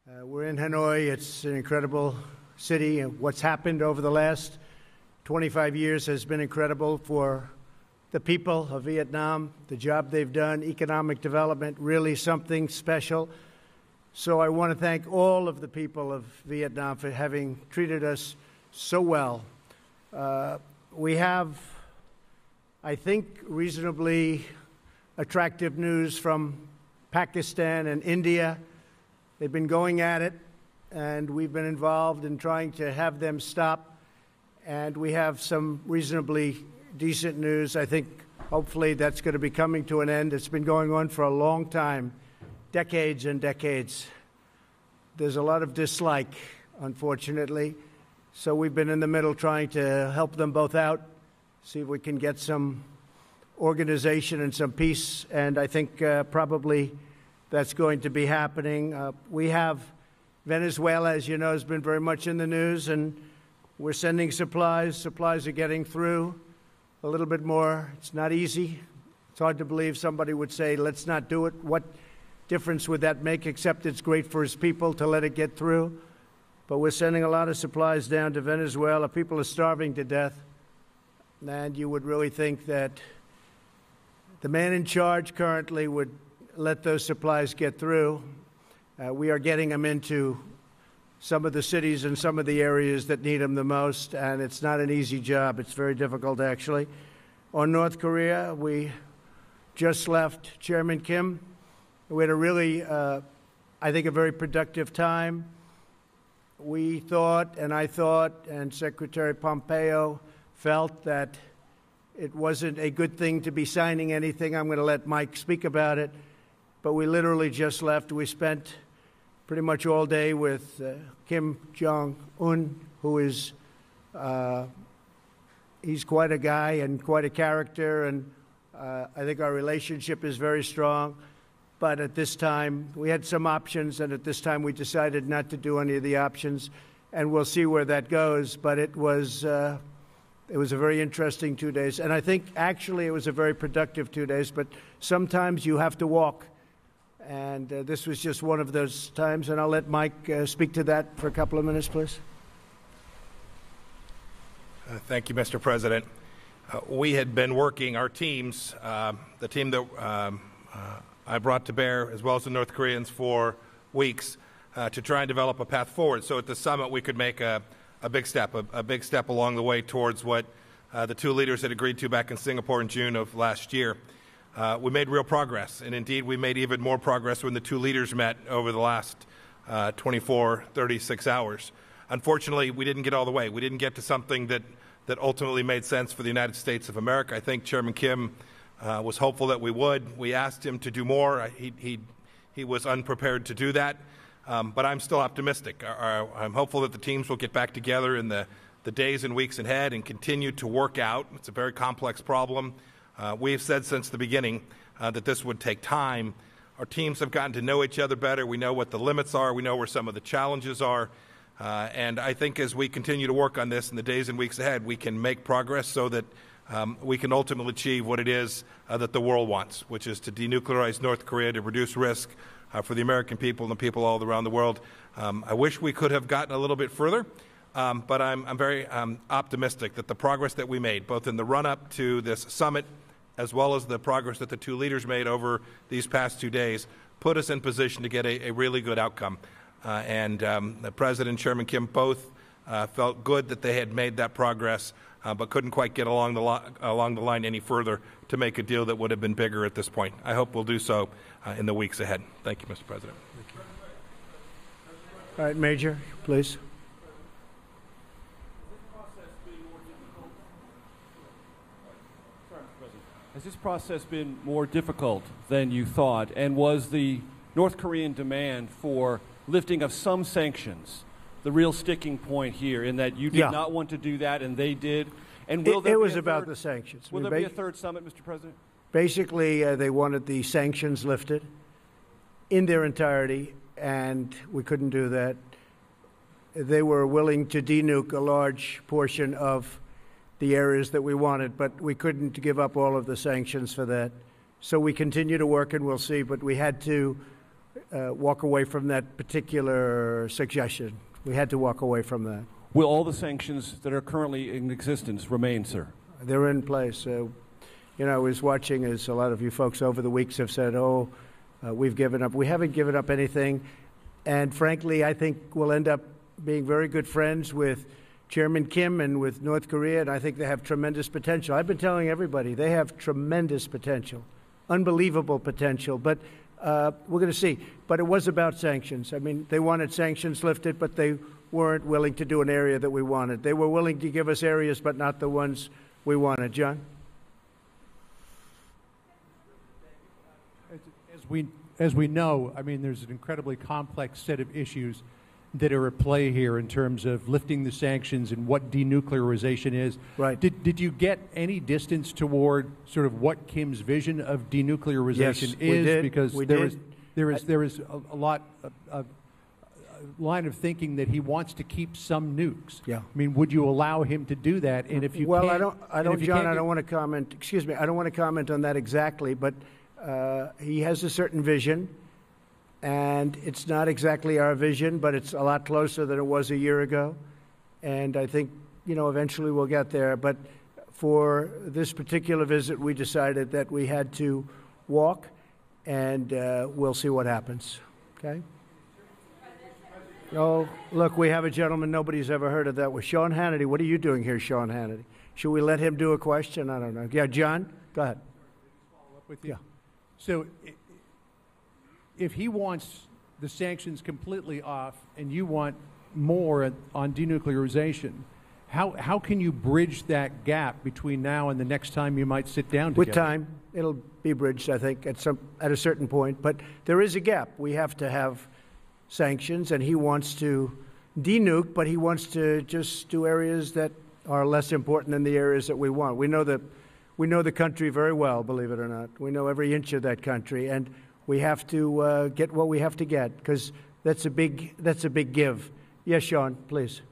We're in Hanoi. It's an incredible city. What's happened over the last 25 years has been incredible for the people of Vietnam, the job they've done, economic development, really something special. So I want to thank all of the people of Vietnam for having treated us so well. We have, I think, reasonably attractive news from Pakistan and India. They've been going at it, and we've been involved in trying to have them stop. And we have some reasonably decent news. I think hopefully that's going to be coming to an end. It's been going on for a long time, decades and decades. There's a lot of dislike, unfortunately. So we've been in the middle trying to help them both out, see if we can get some organization and some peace. And I think probably that's going to be happening. We have Venezuela, as you know, has been very much in the news, and we're sending supplies. Supplies are getting through a little bit more. It's not easy. It's hard to believe somebody would say, let's not do it. What difference would that make, except it's great for his people to let it get through? But we're sending a lot of supplies down to Venezuela. People are starving to death. And you would really think that the man in charge currently would let those supplies get through. We are getting them into some of the cities and some of the areas that need them the most, and it's not an easy job. It's very difficult, actually. On North Korea, we just left Chairman Kim. We had a really, I think, a very productive time. We thought, and I thought, and Secretary Pompeo felt that it wasn't a good thing to be signing anything. I'm going to let Mike speak about it. But we literally just left. We spent pretty much all day with Kim Jong-un, who is, he's quite a guy and quite a character, and I think our relationship is very strong. But at this time, we had some options, and at this time we decided not to do any of the options, and we'll see where that goes. But it was a very interesting 2 days, and I think actually it was a very productive 2 days, but sometimes you have to walk. And this was just one of those times, and I'll let Mike speak to that for a couple of minutes, please. Thank you, Mr. President. We had been working, our teams, the team that I brought to bear, as well as the North Koreans, for weeks to try and develop a path forward. So at the summit, we could make a big step along the way towards what the two leaders had agreed to back in Singapore in June of last year. We made real progress, and indeed we made even more progress when the two leaders met over the last 36 hours. Unfortunately, we didn't get all the way. We didn't get to something that ultimately made sense for the United States of America. I think Chairman Kim was hopeful that we would. We asked him to do more. He was unprepared to do that, but I'm still optimistic. I'm hopeful that the teams will get back together in the days and weeks ahead and continue to work out. It's a very complex problem. We have said since the beginning that this would take time. Our teams have gotten to know each other better. We know what the limits are. We know where some of the challenges are. And I think as we continue to work on this in the days and weeks ahead, we can make progress so that we can ultimately achieve what it is that the world wants, which is to denuclearize North Korea, to reduce risk for the American people and the people all around the world. I wish we could have gotten a little bit further. But I'm very optimistic that the progress that we made, both in the run-up to this summit, as well as the progress that the two leaders made over these past 2 days, put us in position to get a really good outcome. And the President and Chairman Kim both felt good that they had made that progress, but couldn't quite get along the line any further to make a deal that would have been bigger at this point. I hope we'll do so in the weeks ahead. Thank you, Mr. President. Thank you. All right, Major, please. Has this process been more difficult than you thought? And was the North Korean demand for lifting of some sanctions the real sticking point here, in that you did not want to do that and they did? And will there it was about the sanctions. Will there be a third summit, Mr. President? Basically, they wanted the sanctions lifted in their entirety, and we couldn't do that. They were willing to denuke a large portion of the areas that we wanted, but we couldn't give up all of the sanctions for that. So we continue to work, and we'll see, but we had to walk away from that particular suggestion. We had to walk away from that. Will all the sanctions that are currently in existence remain, sir? They're in place. I was watching, as a lot of you folks over the weeks have said, we've given up. We haven't given up anything. And frankly, I think we'll end up being very good friends with Chairman Kim and with North Korea, and I think they have tremendous potential. I've been telling everybody they have tremendous potential, unbelievable potential. But we're going to see. But it was about sanctions. I mean, they wanted sanctions lifted, but they weren't willing to do an area that we wanted. They were willing to give us areas, but not the ones we wanted. John? As we know, I mean, there's an incredibly complex set of issues that are at play here in terms of lifting the sanctions and what denuclearization is. Right. Did you get any distance toward sort of what Kim's vision of denuclearization Yes, is? we did. Because We there did. is a lot of line of thinking that he wants to keep some nukes. Yeah. I mean, would you allow him to do that? And if you Well, can't, I and don't, if you John, can't I get- don't want to comment. Excuse me. I don't want to comment on that exactly, but he has a certain vision, and it's not exactly our vision, but it's a lot closer than it was a year ago. And I think, eventually we'll get there. But for this particular visit, we decided that we had to walk, and we'll see what happens. Okay? Oh, look, we have a gentleman nobody's ever heard of that was Sean Hannity. What are you doing here, Sean Hannity? Should we let him do a question? I don't know. Yeah, John, go ahead. With you. Yeah. So if he wants the sanctions completely off and you want more on denuclearization, how can you bridge that gap between now and the next time you might sit down together? With time, it'll be bridged, I think, at a certain point. But there is a gap. We have to have sanctions, and he wants to denuke, but he wants to just do areas that are less important than the areas that we want. We know the country very well, believe it or not. We know every inch of that country, and we have to get what we have to get, because that's a big give. Yes, Sean, please.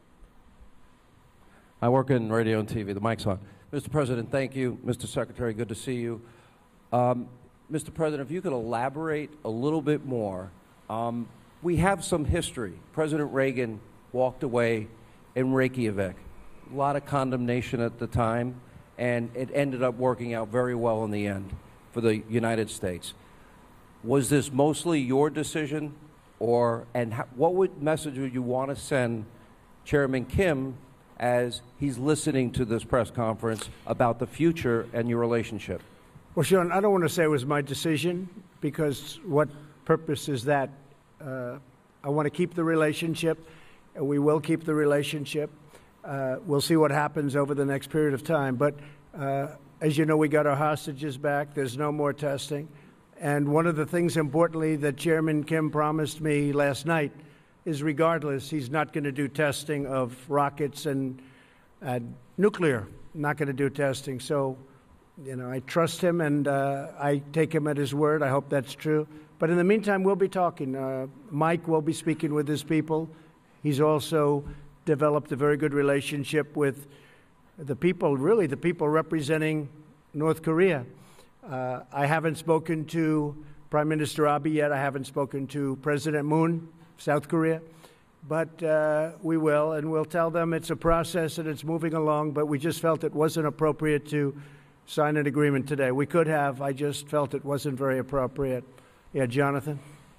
I work in radio and TV. The mic's on. Mr. President, thank you. Mr. Secretary, good to see you. Mr. President, if you could elaborate a little bit more. We have some history. President Reagan walked away in Reykjavik. A lot of condemnation at the time, and it ended up working out very well in the end for the United States. Was this mostly your decision, what message would you want to send Chairman Kim as he's listening to this press conference about the future and your relationship? Well, Sean, I don't want to say it was my decision, because what purpose is that? I want to keep the relationship, and we will keep the relationship. We'll see what happens over the next period of time. But as you know, we got our hostages back. There's no more testing. And one of the things, importantly, that Chairman Kim promised me last night is, regardless, he's not going to do testing of rockets and nuclear. Not going to do testing. So, I trust him, and I take him at his word. I hope that's true. But in the meantime, we'll be talking. Mike will be speaking with his people. He's also developed a very good relationship with the people, really the people representing North Korea. I haven't spoken to Prime Minister Abe yet. I haven't spoken to President Moon, South Korea. But we will, and we'll tell them it's a process and it's moving along, but we just felt it wasn't appropriate to sign an agreement today. We could have. I just felt it wasn't very appropriate. Yeah, Jonathan?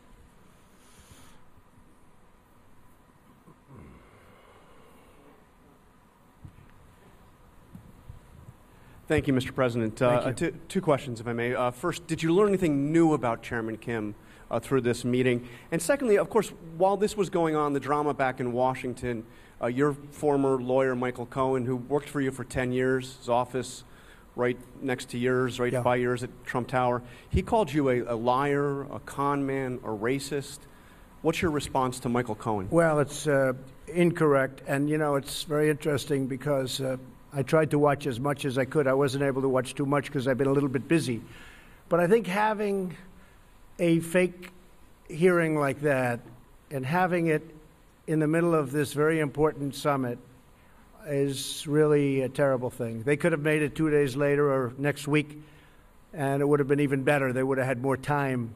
Thank you, Mr. President. Two questions, if I may. First, did you learn anything new about Chairman Kim through this meeting? And secondly, of course, while this was going on, the drama back in Washington, your former lawyer, Michael Cohen, who worked for you for 10 years, his office right next to yours, right by yours at Trump Tower, he called you a liar, a con man, a racist. What's your response to Michael Cohen? Well, it's incorrect. And, it's very interesting because I tried to watch as much as I could. I wasn't able to watch too much because I've been a little bit busy. But I think having a fake hearing like that and having it in the middle of this very important summit is really a terrible thing. They could have made it 2 days later or next week, and it would have been even better. They would have had more time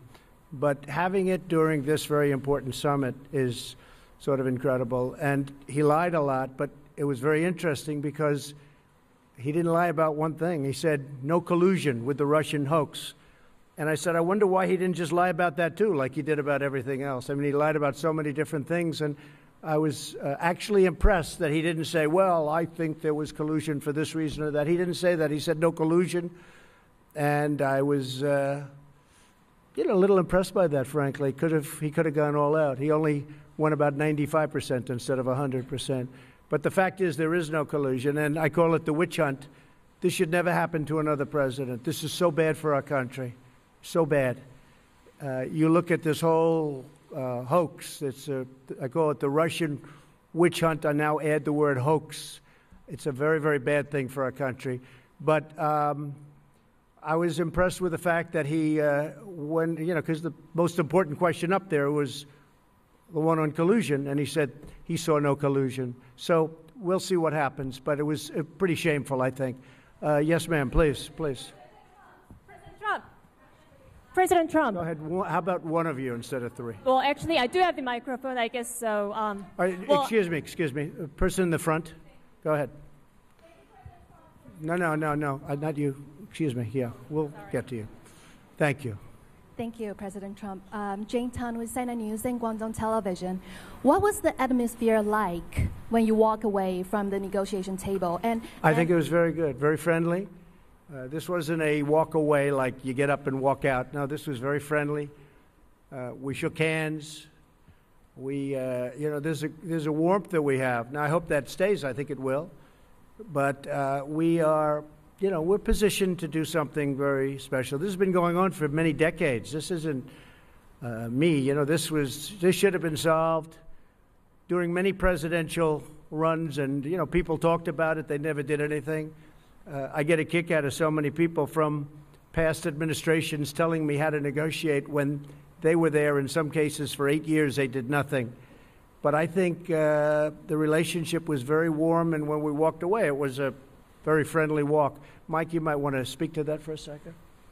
but having it during this very important summit is sort of incredible. And he lied a lot, but it was very interesting because he didn't lie about one thing. He said no collusion with the Russian hoax. And I said, I wonder why he didn't just lie about that too, like he did about everything else. I mean, he lied about so many different things, and I was actually impressed that he didn't say, well, I think there was collusion for this reason or that. He didn't say that. He said no collusion. And I was, a little impressed by that, frankly. He could have gone all out. He only won about 95% instead of 100%. But the fact is there is no collusion, and I call it the witch hunt. This should never happen to another president. This is so bad for our country, so bad. You look at this whole hoax. I call it the Russian witch hunt. I now add the word hoax. It's a very, very bad thing for our country. But I was impressed with the fact that because the most important question up there was the one on collusion, and he said he saw no collusion. So we'll see what happens, but it was pretty shameful, I think. Yes, ma'am, please. President Trump. Go ahead. How about one of you instead of three? Well, actually, I do have the microphone, I guess, so... Excuse me. Person in the front. Go ahead. No, not you. Excuse me. Yeah, we'll get to you. Thank you. Thank you, President Trump. Jane Tan with CNN News and Guangdong Television. What was the atmosphere like when you walk away from the negotiation table? I think it was very good, very friendly. This wasn't a walk away like you get up and walk out. No, this was very friendly. We shook hands. There's a warmth that we have. Now, I hope that stays. I think it will. But we are, we're positioned to do something very special. This has been going on for many decades. This isn't me. This should have been solved during many presidential runs, and, people talked about it. They never did anything. I get a kick out of so many people from past administrations telling me how to negotiate when they were there. In some cases, for 8 years, they did nothing. But I think the relationship was very warm, and when we walked away, it was a very friendly walk. Mike, you might want to speak to that for a second.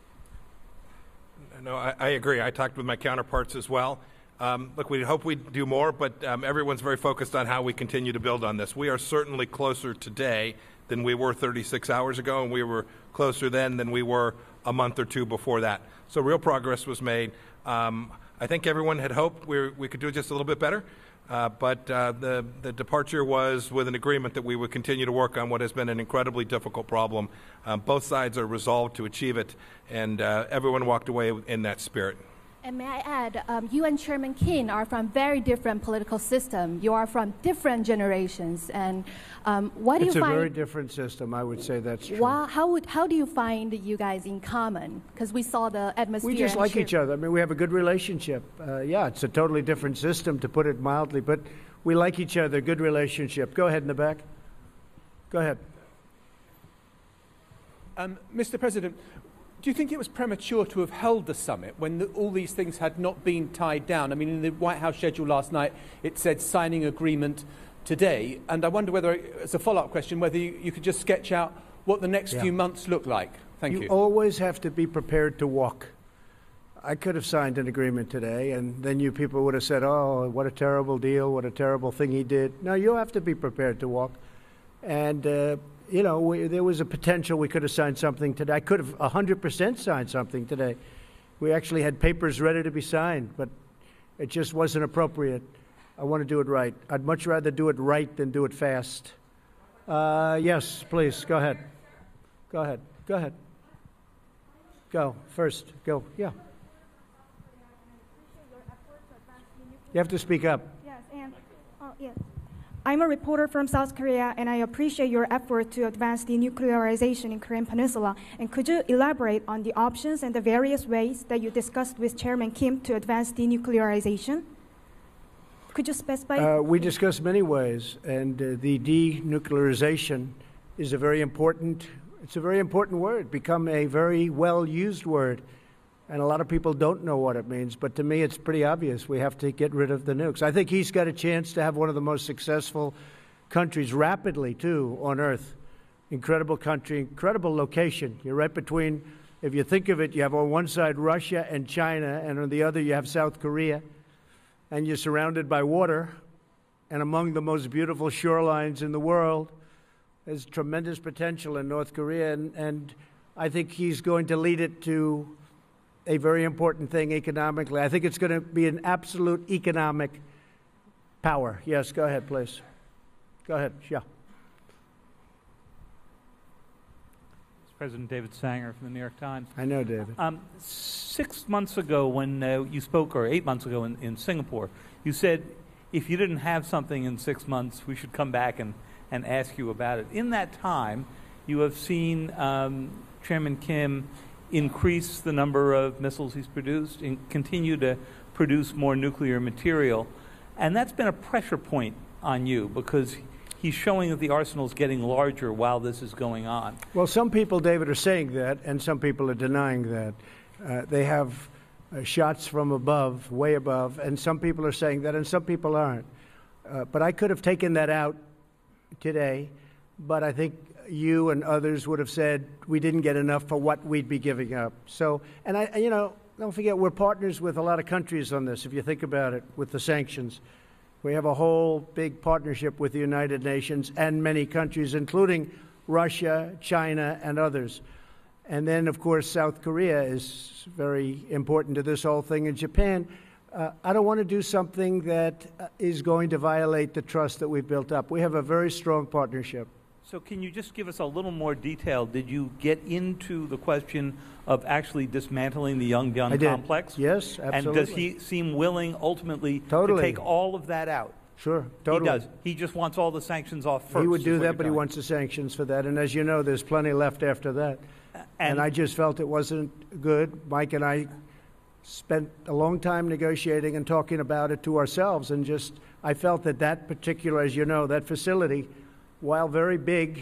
No, I agree. I talked with my counterparts as well. Look, we hope we do more, but everyone's very focused on how we continue to build on this. We are certainly closer today than we were 36 hours ago, and we were closer then than we were a month or two before that. So real progress was made. I think everyone had hoped we could do just a little bit better, but the departure was with an agreement that we would continue to work on what has been an incredibly difficult problem. Both sides are resolved to achieve it, and everyone walked away in that spirit. And may I add, you and Chairman Kim are from very different political systems. You are from different generations. And what do you find? It's a very different system. I would say that's true. How do you find you guys in common? Because we saw the atmosphere. We just like each other. I mean, we have a good relationship. It's a totally different system, to put it mildly, but we like each other. Good relationship. Go ahead in the back. Go ahead. Mr. President, do you think it was premature to have held the summit when all these things had not been tied down? I mean, in the White House schedule last night, it said signing agreement today. And I wonder whether, as a follow-up question, whether you could just sketch out what the next few months look like. Thank you. You always have to be prepared to walk. I could have signed an agreement today, and then you people would have said, oh, what a terrible deal, what a terrible thing he did. No, you have to be prepared to walk. And there was a potential we could have signed something today. I could have 100% signed something today. We actually had papers ready to be signed, but it just wasn't appropriate. I want to do it right. I'd much rather do it right than do it fast. Yes, please, go ahead. Go ahead. Go first. Go, yeah. You have to speak up. Yes. I'm a reporter from South Korea, and I appreciate your effort to advance denuclearization in Korean Peninsula. And could you elaborate on the options and the various ways that you discussed with Chairman Kim to advance denuclearization? Could you specify? We discussed many ways, and the denuclearization is a very important word, become a very well-used word. And a lot of people don't know what it means, but to me it's pretty obvious. We have to get rid of the nukes. I think he's got a chance to have one of the most successful countries rapidly, too, on Earth. Incredible country, incredible location. You're right between If you think of it, you have on one side Russia and China, and on the other you have South Korea, and you're surrounded by water, and among the most beautiful shorelines in the world. There's tremendous potential in North Korea, and I think he's going to lead it to a very important thing economically. I think it's going to be an absolute economic power. Yes, go ahead, please. Go ahead, yeah. President David Sanger from the New York Times. I know, David. 6 months ago when you spoke, or 8 months ago in Singapore, you said if you didn't have something in 6 months, we should come back and ask you about it. In that time, you have seen Chairman Kim increase the number of missiles he's produced and continue to produce more nuclear material. And that's been a pressure point on you because he's showing that the arsenal is getting larger while this is going on. Well, some people, David, are saying that, and some people are denying that. They have shots from above, way above, and some people are saying that, and some people aren't. But I could have taken that out today, but I think you and others would have said we didn't get enough for what we'd be giving up. So, and don't forget, we're partners with a lot of countries on this, if you think about it, with the sanctions. We have a whole big partnership with the United Nations and many countries, including Russia, China, and others. And then, of course, South Korea is very important to this whole thing, and Japan. I don't want to do something that is going to violate the trust that we've built up. We have a very strong partnership. So can you just give us a little more detail? Did you get into the question of actually dismantling the Yongbyon complex? Yes, absolutely. And does he seem willing ultimately to take all of that out? Sure, totally. He does. He just wants all the sanctions off first. He would do that, but he wants the sanctions for that. And as you know, there's plenty left after that. And I just felt it wasn't good. Mike and I spent a long time negotiating and talking about it to ourselves. And I felt that particular, as you know, that facility, while very big,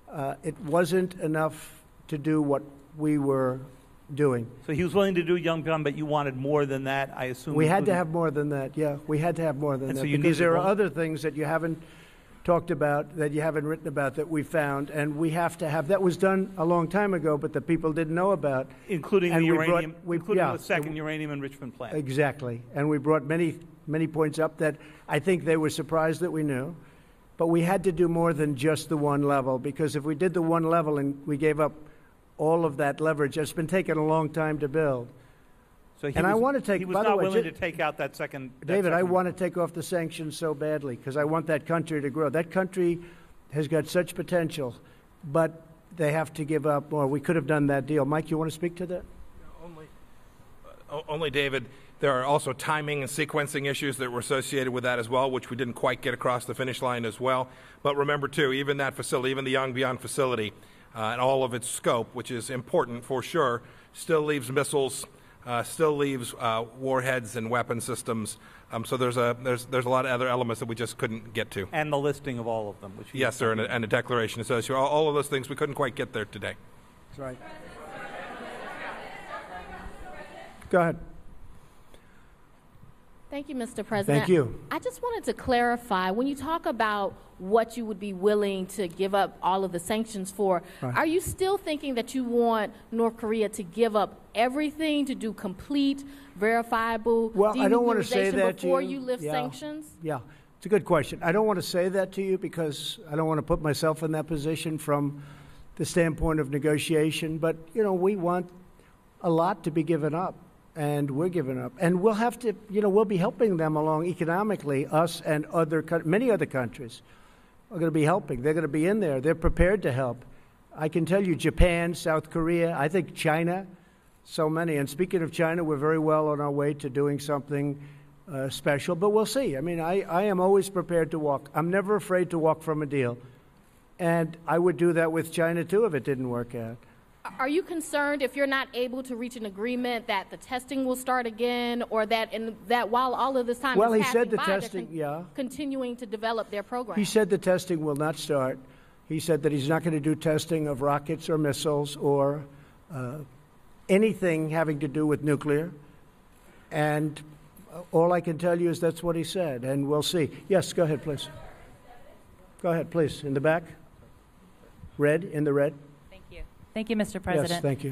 it wasn't enough to do what we were doing. So he was willing to do Yongbyon, but you wanted more than that, I assume? We had to have more than that, yeah. We had to have more than that. So because there are other things that you haven't talked about, that you haven't written about, that we found, and we have to have. That was done a long time ago, but the people didn't know about. Including the uranium, including the second uranium enrichment plant. Exactly. And we brought many points up that I think they were surprised that we knew. But we had to do more than just the one level, because if we did the one level and we gave up all of that leverage, it's been taking a long time to build. So I want to take. He was not willing to take out that second. David, I want to take off the sanctions so badly because I want that country to grow. That country has got such potential, but they have to give up more. We could have done that deal. Mike, you want to speak to that? Only, David. There are also timing and sequencing issues that were associated with that as well, which we didn't quite get across the finish line as well. But remember, too, even that facility, even the Yongbyon facility, and all of its scope, which is important for sure, still leaves missiles, still leaves warheads and weapon systems. So there's a lot of other elements that we just couldn't get to. And the listing of all of them. Which yes, sir, and a declaration associated. All of those things we couldn't quite get there today. That's right. Go ahead. Thank you, Mr. President. Thank you. I just wanted to clarify, when you talk about what you would be willing to give up all of the sanctions for, are you still thinking that you want North Korea to give up everything to do complete, verifiable I don't want to say that before to you. You lift sanctions? Yeah, it's a good question. I don't want to say that to you because I don't want to put myself in that position from the standpoint of negotiation. But, we want a lot to be given up. And we're giving up. And we'll have to, we'll be helping them along economically, us and many other countries are going to be helping. They're going to be in there. They're prepared to help. I can tell you Japan, South Korea, I think China, so many. And speaking of China, we're very well on our way to doing something special. But we'll see. I mean, I am always prepared to walk. I'm never afraid to walk from a deal. And I would do that with China, too, if it didn't work out. Are you concerned if you're not able to reach an agreement that the testing will start again, or that while all of this time is passing by, they're continuing to develop their program? He said the testing will not start. He said that he's not going to do testing of rockets or missiles or anything having to do with nuclear. And all I can tell you is that's what he said, and we'll see. Yes, go ahead, please. Go ahead, please. In the back. Red, in the red. Thank you, Mr. President. Yes, thank you.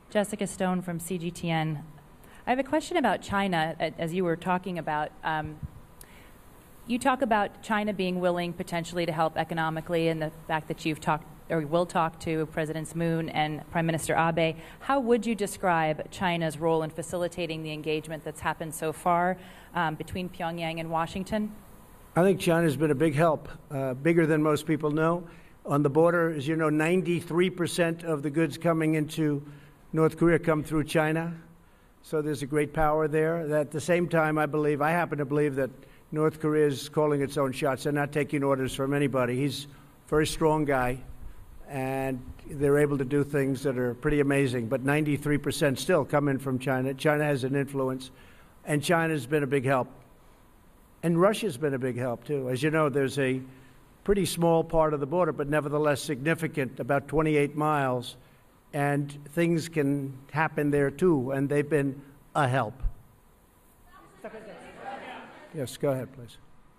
Jessica Stone from CGTN. I have a question about China, as you were talking about. You talk about China being willing potentially to help economically, and the fact that you've talked or will talk to Presidents Moon and Prime Minister Abe. How would you describe China's role in facilitating the engagement that's happened so far between Pyongyang and Washington? I think China's been a big help, bigger than most people know. On the border, as you know, 93% of the goods coming into North Korea come through China. So there's a great power there. At the same time, I happen to believe that North Korea is calling its own shots. They're not taking orders from anybody. He's a very strong guy, and they're able to do things that are pretty amazing. But 93% still come in from China. China has an influence, and China's been a big help. And Russia's been a big help, too. As you know, there's a pretty small part of the border, but nevertheless significant, about 28 miles, and things can happen there, too, and they've been a help. Yes, go ahead, please.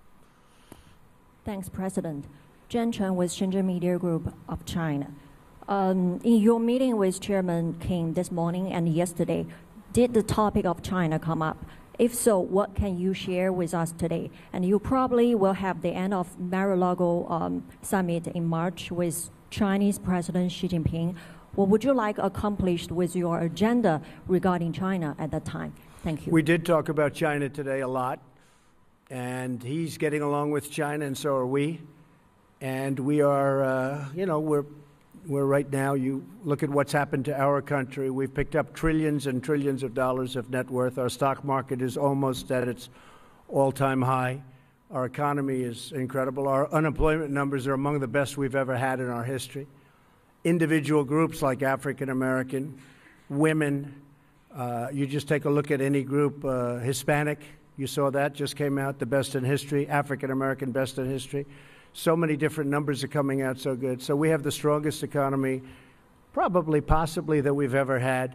Thanks, President. Jen Chen with Shenzhen Media Group of China. In your meeting with Chairman Kim this morning and yesterday, did the topic of China come up? If so, what can you share with us today? And you probably will have the end of Mar-a-Lago summit in March with Chinese President Xi Jinping. What would you like accomplished with your agenda regarding China at that time? Thank you. We did talk about China today a lot, and he's getting along with China, and so are we. And we are, we're right now, you look at what's happened to our country. We've picked up trillions and trillions of dollars of net worth. Our stock market is almost at its all-time high. Our economy is incredible. Our unemployment numbers are among the best we've ever had in our history. Individual groups like African American, women, you just take a look at any group, Hispanic, you saw that, just came out, the best in history, African American, best in history. So many different numbers are coming out so good. So we have the strongest economy, possibly that we've ever had.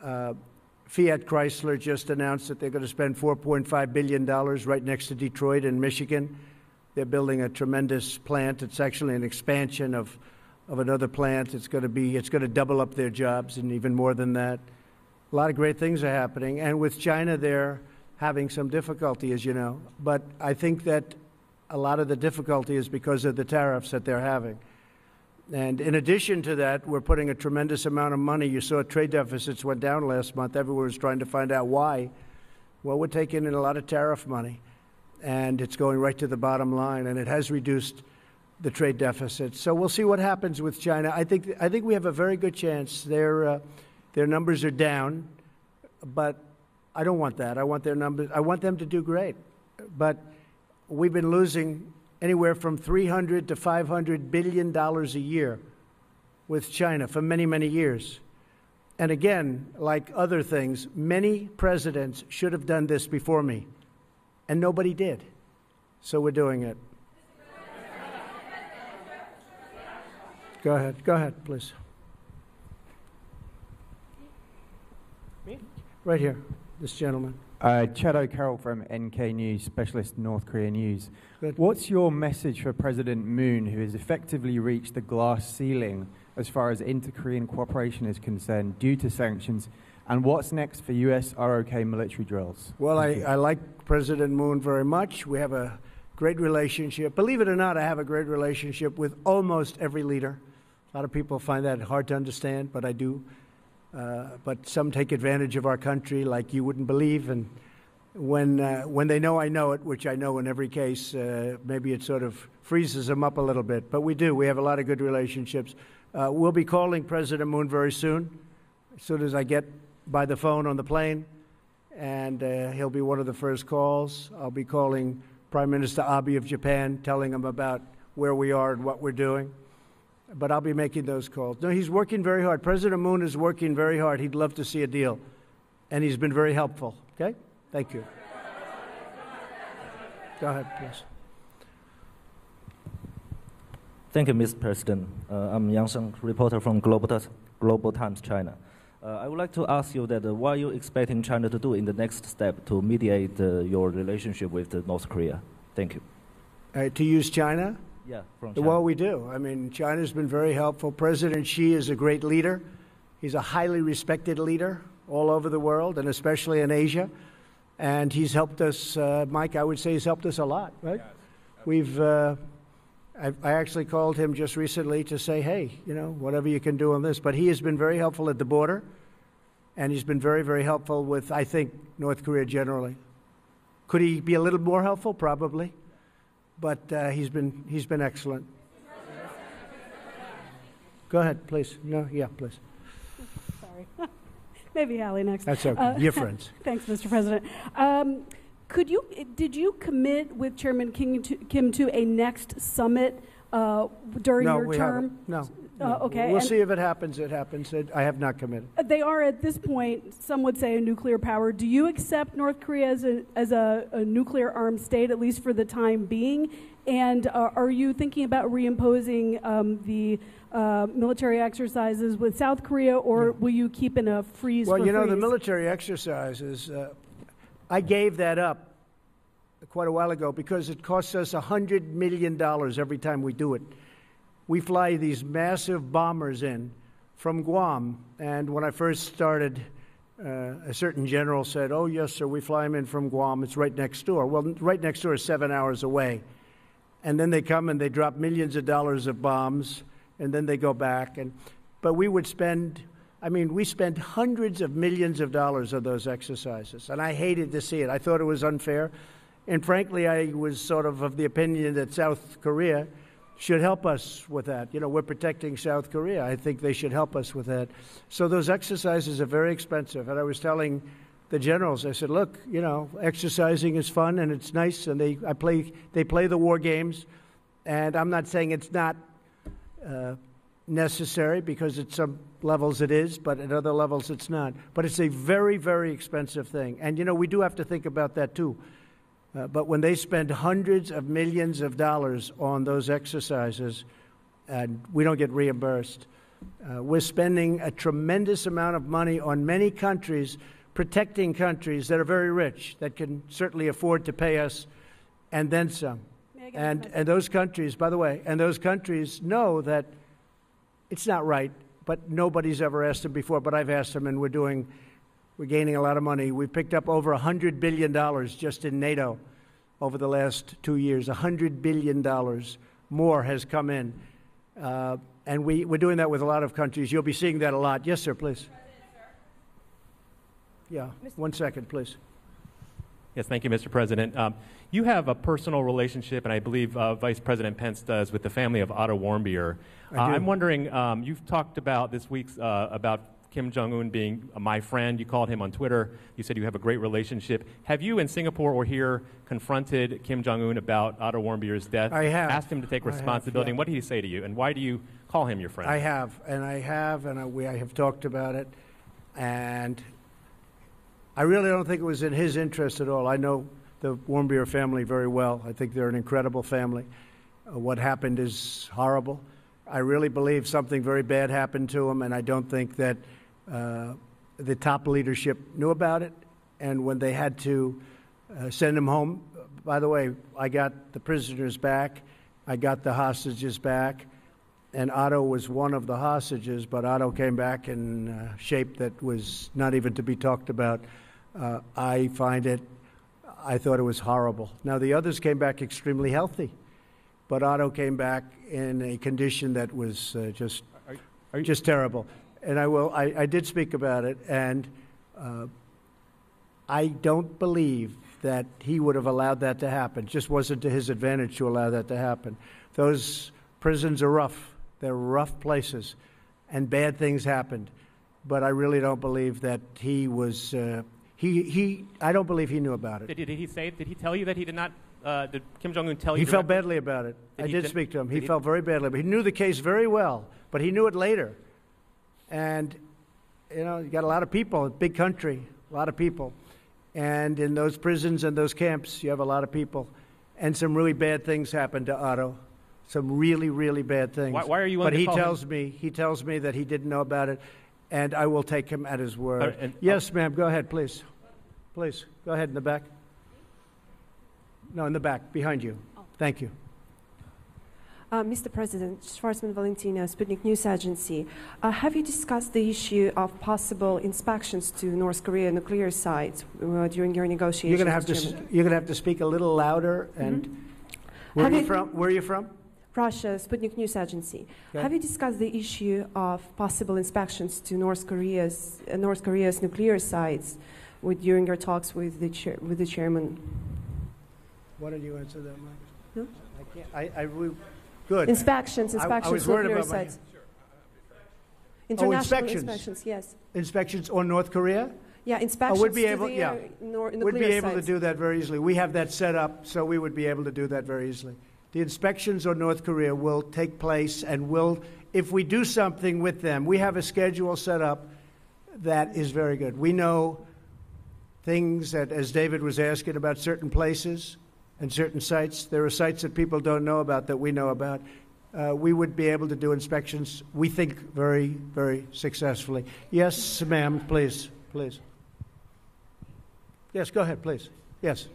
Fiat Chrysler just announced that they're going to spend $4.5 billion right next to Detroit in Michigan. They're building a tremendous plant. It's actually an expansion of another plant. It's going to double up their jobs and even more than that. A lot of great things are happening. And with China, they're having some difficulty, as you know. But I think that a lot of the difficulty is because of the tariffs that they're having. And in addition to that, we're putting a tremendous amount of money. You saw trade deficits went down last month. Everyone was trying to find out why. Well, we're taking in a lot of tariff money, and it's going right to the bottom line, and it has reduced the trade deficit. So we'll see what happens with China. I think we have a very good chance. Their numbers are down, but I don't want that. I want their numbers. I want them to do great. But we've been losing anywhere from $300 to $500 billion a year with China for many, many years. And again, like other things, many presidents should have done this before me, and nobody did. So we're doing it. Go ahead, please. Me? Right here, this gentleman. Chad O'Carroll from NK News, Specialist North Korea News. Good. What's your message for President Moon, who has effectively reached the glass ceiling as far as inter-Korean cooperation is concerned due to sanctions? And what's next for U.S. ROK military drills? Well, I like President Moon very much. We have a great relationship. Believe it or not, I have a great relationship with almost every leader. A lot of people find that hard to understand, but I do. But some take advantage of our country like you wouldn't believe. And when they know I know it, which I know in every case, maybe it sort of freezes them up a little bit. But we do. We have a lot of good relationships. We'll be calling President Moon very soon, as soon as I get by the phone on the plane. And he'll be one of the first calls. I'll be calling Prime Minister Abe of Japan, telling him about where we are and what we're doing. But I'll be making those calls. No, he's working very hard. President Moon is working very hard. He'd love to see a deal. And he's been very helpful. Okay? Thank you. Go ahead, please. Thank you, Mr. President. I'm Yang Sheng, reporter from Global Times, China. I would like to ask you that what are you expecting China to do in the next step to mediate your relationship with North Korea? Thank you. To use China? Yeah, from China. Well, we do. I mean, China's been very helpful. President Xi is a great leader. He's a highly respected leader all over the world, and especially in Asia. And he's helped us, Mike, I would say he's helped us a lot, right? Yes, I actually called him just recently to say, hey, whatever you can do on this. But he has been very helpful at the border, and he's been very, very helpful with, I think, North Korea generally. Could he be a little more helpful? Probably. But he's been excellent. Go ahead, please. No, yeah, please. Sorry. Maybe Hallie next. That's okay. You're friends. Thanks, Mr. President. Did you commit with Chairman Kim to a next summit during your term? No. Okay. We'll see if it happens. It happens. I have not committed. They are at this point, some would say, a nuclear power. Do you accept North Korea as a nuclear armed state, at least for the time being? And are you thinking about reimposing the military exercises with South Korea, or will you keep in a freeze? Well, the military exercises, I gave that up quite a while ago because it costs us $100 million every time we do it. We fly these massive bombers in from Guam, and when I first started, a certain general said, oh, yes, sir, we fly them in from Guam. It's right next door. Well, right next door is 7 hours away. And then they come and they drop millions of dollars of bombs, and then they go back. But we spend hundreds of millions of dollars on those exercises, and I hated to see it. I thought it was unfair. And frankly, I was sort of the opinion that South Korea should help us with that. We're protecting South Korea. I think they should help us with that. So those exercises are very expensive. And I was telling the generals, I said, look, exercising is fun and it's nice, and they play the war games. And I'm not saying it's not necessary, because at some levels it is, but at other levels it's not. But it's a very, very expensive thing. And, we do have to think about that too. But when they spend hundreds of millions of dollars on those exercises, and we don't get reimbursed, we're spending a tremendous amount of money on many countries, protecting countries that are very rich, that can certainly afford to pay us, and then some. And those countries, by the way, know that it's not right, but nobody's ever asked them before. But I've asked them, and we're gaining a lot of money. We picked up over $100 billion just in NATO over the last 2 years. $100 billion more has come in. And we're doing that with a lot of countries. You'll be seeing that a lot. Yes, sir, please. Yeah, 1 second, please. Yes, thank you, Mr. President. You have a personal relationship, and I believe Vice President Pence does, with the family of Otto Warmbier. I'm wondering, you've talked about this week about Kim Jong-un being my friend. You called him on Twitter. You said you have a great relationship. Have you in Singapore or here confronted Kim Jong-un about Otto Warmbier's death? I have. Asked him to take responsibility. And what did he say to you? And why do you call him your friend? I have, and I have talked about it. And I really don't think it was in his interest at all. I know the Warmbier family very well. I think they're an incredible family. What happened is horrible. I really believe something very bad happened to him, and I don't think that the top leadership knew about it. And when they had to send him home, by the way, I got the prisoners back, I got the hostages back, and Otto was one of the hostages, but Otto came back in shape that was not even to be talked about. I thought it was horrible. Now, the others came back extremely healthy, but Otto came back in a condition that was just terrible. And I did speak about it, and I don't believe that he would have allowed that to happen. It just wasn't to his advantage to allow that to happen. Those prisons are rough. They're rough places, and bad things happened. But I really don't believe that he was... I don't believe he knew about it. Did he tell you that he did not... did Kim Jong-un tell you... He felt badly about it. I did speak to him. He felt very badly. But he knew the case very well, but he knew it later. And, you got a lot of people, a big country, a lot of people. And in those prisons and those camps, you have a lot of people. And some really bad things happened to Otto. Some really, really bad things. Why are you willing to call him? He tells me that he didn't know about it, and I will take him at his word. Yes, ma'am, go ahead, please. Please, go ahead in the back. No, in the back, behind you. Thank you. Mr. President, Schwarzman Valentina, Sputnik News Agency. Have you discussed the issue of possible inspections to North Korea nuclear sites during your negotiations? You're going to have to speak a little louder. And where are you from? Russia, Sputnik News Agency. Okay. Have you discussed the issue of possible inspections to North Korea's nuclear sites during your talks with the chairman? Why don't you answer that, Mike? No? I can't. Good. Inspections I was worried nuclear about sites. International inspections, yes. Inspections on North Korea? Yeah, inspections we'd be to able, the yeah. nuclear We'd be able sites. to do that very easily. We have that set up, so we would be able to do that very easily. The inspections on North Korea will take place, and if we do something with them, we have a schedule set up that is very good. We know things that, as David was asking about certain places and certain sites, there are sites that people don't know about that we know about. We would be able to do inspections, we think, very, very successfully. Yes, ma'am, please. Yes, go ahead, please. Yes.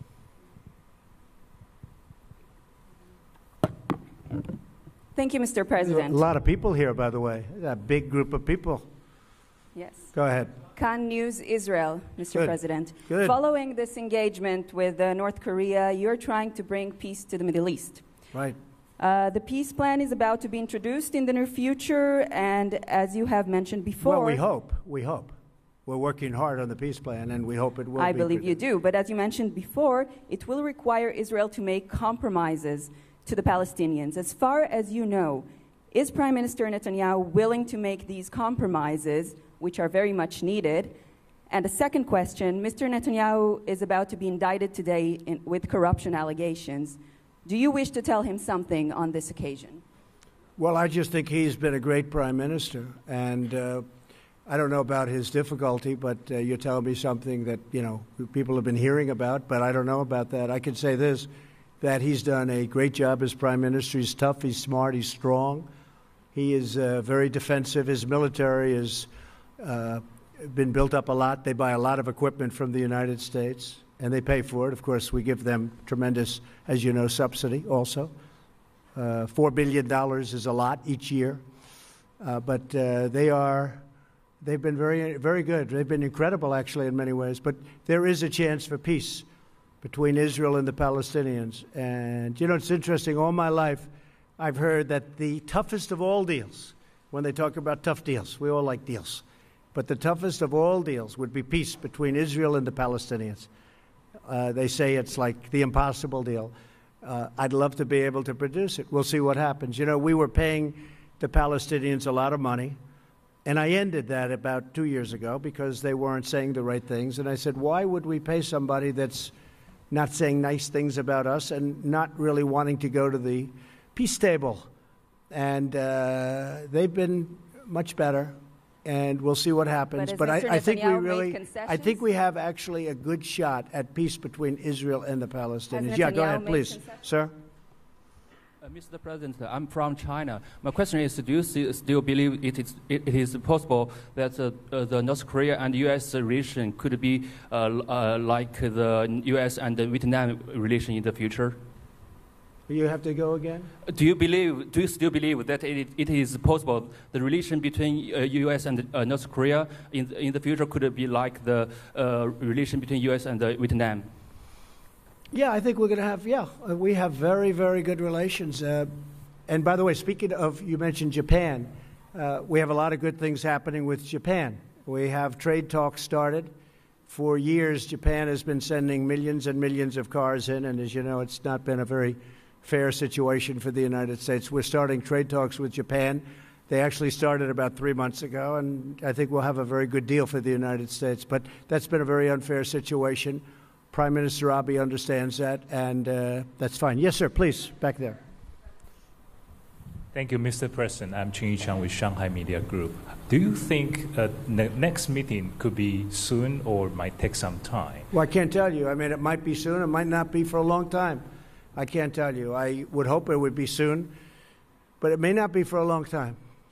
Thank you, Mr. President. A lot of people here, by the way. A big group of people. Yes. Go ahead. Khan News Israel, Mr. Good. President. Good. Following this engagement with North Korea, you're trying to bring peace to the Middle East. Right. The peace plan is about to be introduced in the near future, and as you have mentioned before... Well, we hope. We're working hard on the peace plan, and we hope it will be. I believe you do, but as you mentioned before, it will require Israel to make compromises to the Palestinians. As far as you know, is Prime Minister Netanyahu willing to make these compromises, which are very much needed? And a second question, Mr. Netanyahu is about to be indicted today with corruption allegations. Do you wish to tell him something on this occasion? Well, I just think he's been a great prime minister, and I don't know about his difficulty, but you're telling me something that, people have been hearing about, but I don't know about that. I can say this, that he's done a great job as prime minister. He's tough, he's smart, he's strong. He is very defensive. His military has been built up a lot. They buy a lot of equipment from the United States, and they pay for it. Of course, we give them tremendous, as you know, subsidy also. $4 billion is a lot each year. But they've been very, very good. They've been incredible, actually, in many ways. But there is a chance for peace between Israel and the Palestinians. And, it's interesting. All my life, I've heard that the toughest of all deals, when they talk about tough deals, we all like deals, but the toughest of all deals would be peace between Israel and the Palestinians. They say it's like the impossible deal. I'd love to be able to produce it. We'll see what happens. We were paying the Palestinians a lot of money, and I ended that about 2 years ago because they weren't saying the right things. And I said, why would we pay somebody that's not saying nice things about us and not really wanting to go to the peace table? And they've been much better, and we'll see what happens. But I think I think we have actually a good shot at peace between Israel and the Palestinians. Yeah, go ahead, please, sir. Mr. President, I'm from China. My question is, do you still believe it is possible that the North Korea and U.S. relation could be like the U.S. and the Vietnam relation in the future? You have to go again? Do you still believe that it is possible the relation between U.S. and North Korea in the future could be like the relation between U.S. and Vietnam? Yeah, I think we're going to have, we have very, very good relations. And by the way, speaking of, you mentioned Japan, we have a lot of good things happening with Japan. We have trade talks started. For years, Japan has been sending millions and millions of cars in, and as you know, it's not been a very fair situation for the United States. We're starting trade talks with Japan. They actually started about 3 months ago, and I think we'll have a very good deal for the United States. But that's been a very unfair situation. Prime Minister Abe understands that, and that's fine. Yes, sir, please, back there. Thank you, Mr. President. I'm Ching Yichang with Shanghai Media Group. Do you think the next meeting could be soon or might take some time? Well, I can't tell you. I mean, it might be soon. It might not be for a long time. I can't tell you. I would hope it would be soon, but it may not be for a long time.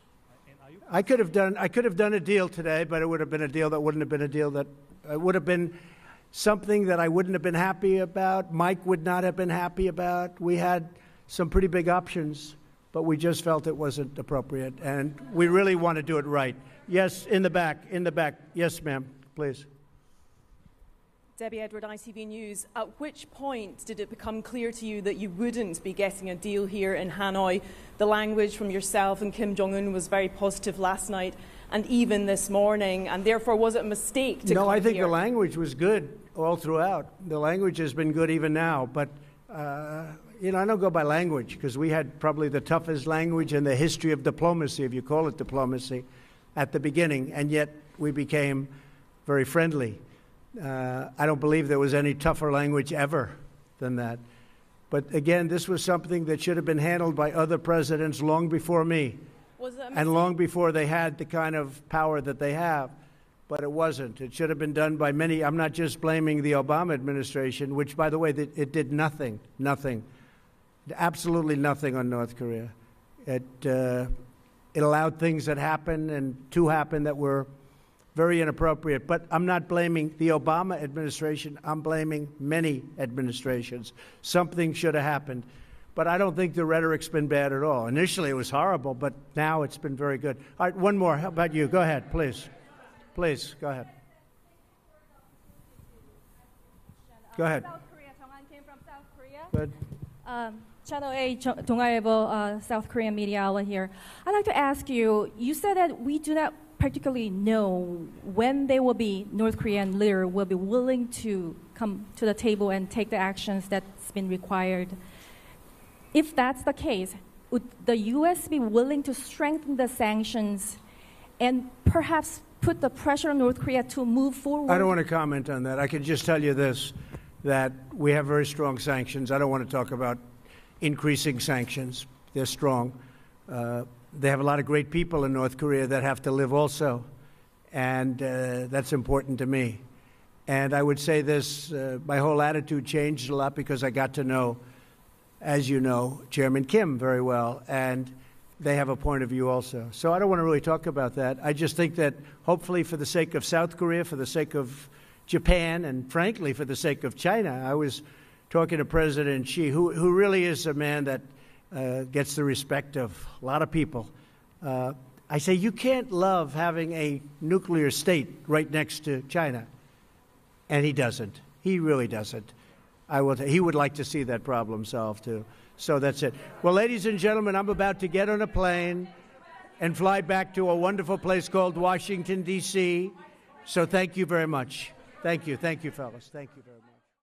I could have done a deal today, but it would have been a deal that wouldn't have been a deal that would have been something that I wouldn't have been happy about. Mike would not have been happy about. We had some pretty big options, but we just felt it wasn't appropriate, and we really want to do it right. Yes, in the back. Yes, ma'am, please. Debbie Edward, ITV News. At which point did it become clear to you that you wouldn't be getting a deal here in Hanoi? The language from yourself and Kim Jong-un was very positive last night and even this morning, and therefore was it a mistake to come here? No, I think the language was good all throughout. The language has been good even now, but you know, I don't go by language because we had probably the toughest language in the history of diplomacy, if you call it diplomacy, at the beginning, and yet we became very friendly. I don't believe there was any tougher language ever than that. But again, this was something that should have been handled by other presidents long before me, and long before they had the kind of power that they have. But it wasn't. It should have been done by many. I'm not just blaming the Obama administration, which, by the way, it did nothing, absolutely nothing on North Korea. It allowed things that happened and to happen that were very inappropriate. But I'm not blaming the Obama administration. I'm blaming many administrations. Something should have happened. But I don't think the rhetoric's been bad at all. Initially, it was horrible, but now it's been very good. All right, one more. How about you? Go ahead, please. Please, go ahead. Go ahead. South Korea. Jong-an came from South Korea. Good. Channel 8, Dongaevo, South Korean media outlet here. I'd like to ask you, you said that we do not particularly know when North Korean leader will be willing to come to the table and take the actions that's been required. If that's the case, would the U.S. be willing to strengthen the sanctions and perhaps put the pressure on North Korea to move forward? I don't want to comment on that. I can just tell you this, that we have very strong sanctions. I don't want to talk about increasing sanctions. They're strong. They have a lot of great people in North Korea that have to live also, and that's important to me. And I would say this, my whole attitude changed a lot because I got to know, as you know, Chairman Kim very well, and they have a point of view also. So I don't want to really talk about that. I just think that hopefully for the sake of South Korea, for the sake of Japan, and frankly for the sake of China, I was talking to President Xi, who really is a man that gets the respect of a lot of people. I say you can't love having a nuclear state right next to China. And he doesn't. He really doesn't. He would like to see that problem solved, too. So that's it. Well, ladies and gentlemen, I'm about to get on a plane and fly back to a wonderful place called Washington, D.C. So thank you very much. Thank you. Thank you, fellas. Thank you very much.